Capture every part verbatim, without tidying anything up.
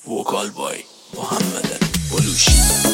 وکال بای محمد بلوشی.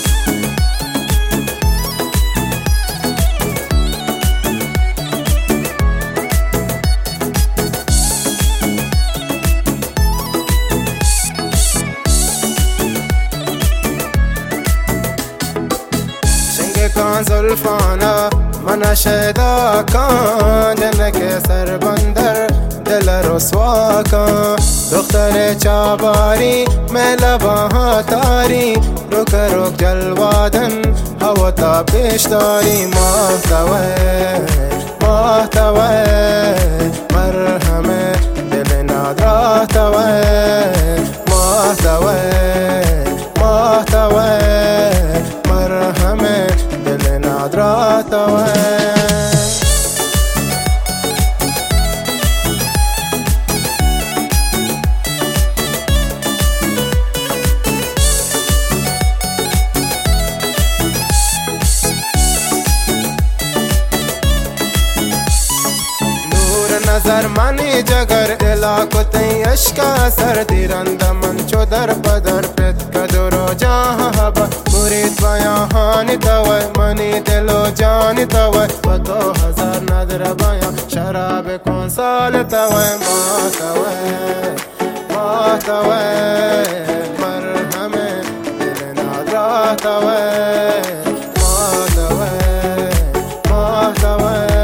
کان زلفانا من شیدا کان جنک سر بندر دل رسوا کان دختر چاباری میں لباها تاری رک رک جلوادن هوا تا پیش داری محتوی محتوی مرهم دل نادرا توی محتوی محتوی مرهم دل نادرا توی نظر منی جگر دلا کتی اشکا سر دیرند من چو در بدر پت کدرو جاه با مرید بیاهانی توی منی دلو جانی توی و تو هزار ندر بیا شراب کن سال توی ما توی ما توی مرهم دل نادرا توی ما توی ما توی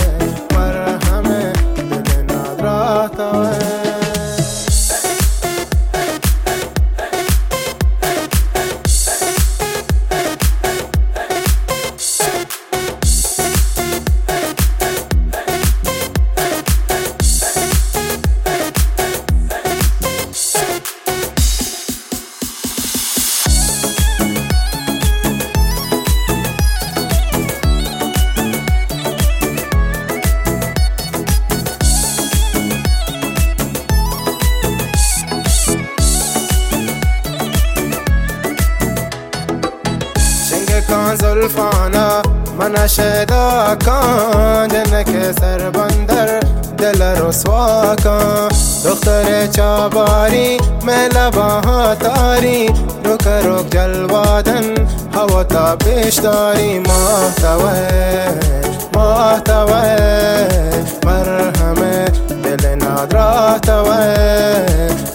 کان زلفانا من شیدا کان جنک سر بندر دل رسوا کان دختر چاباری میں لباها تاری رک رک جلوادن هوا تا پیش داری محتوی محتوی مرهم دل نادرا توی